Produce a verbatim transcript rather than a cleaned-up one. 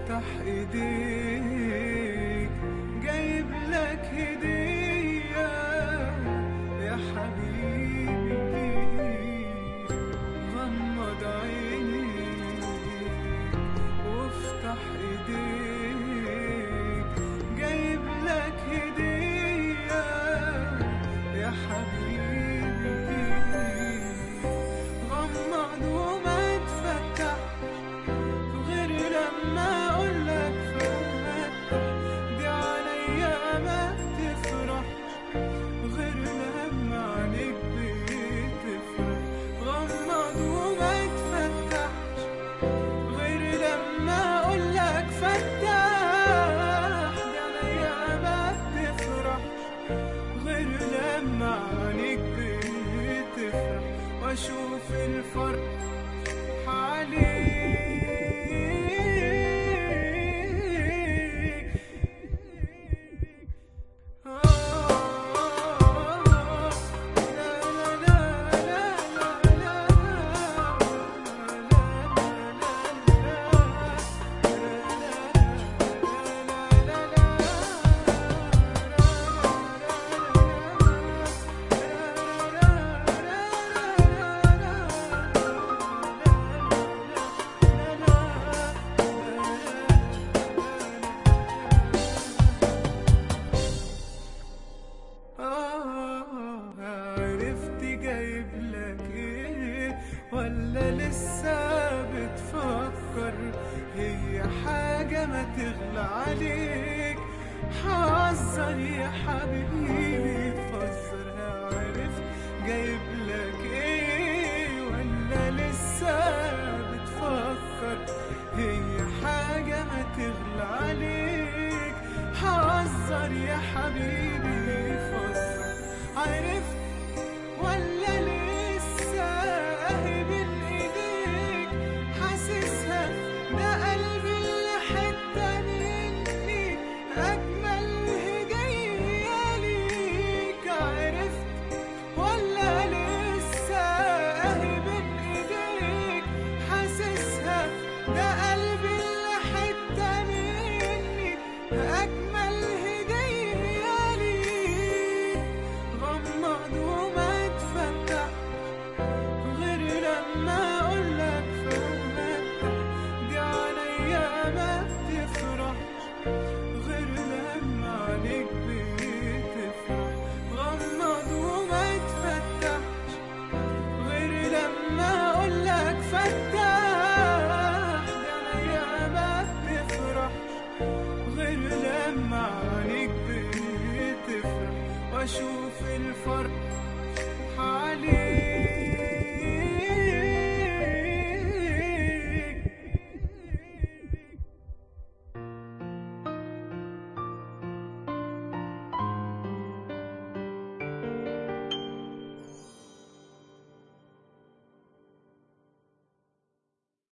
وافتح ايديك جايب لك هدية يا حبيبي. غمض عينيك وافتح ايديك جايب لك هدية يا حبيبي. غمض وما تفتح غير لما اقولك فتح، دي عليا ما تفرح غير لما عينيك بتفرح. غمض وما تفتحش غير لما اقولك فتح، دي عليا ما تفرح غير لما عينيك بتفرح واشوف الفرح عليك. ولا لسه بتفكر؟ هي حاجة ما تغلى عليك، حذر يا حبيبي فزر. عرفت جايب لك ايه ولا لسه بتفكر؟ هي حاجة ما تغلى عليك، حذر يا حبيبي فزر. عرفت ولا لسه بين ايديك حاسسها؟ ده قلبي اللي حتة مني اجمل هدية ليك. عرفت ولا لسه بين ايديك حاسسها؟ ده قلبي اللي حتة مني اجمل هدية ليك. غمض وما تفتح غير لما اقولك فتح، دي عليا ما تفرح غير لما عليك بتفرح. غمض وما تفتحش غير لما اقولك فتح، دي عليا ما تفرح غير لما عليك بتفرح واشوف الفرح عليك.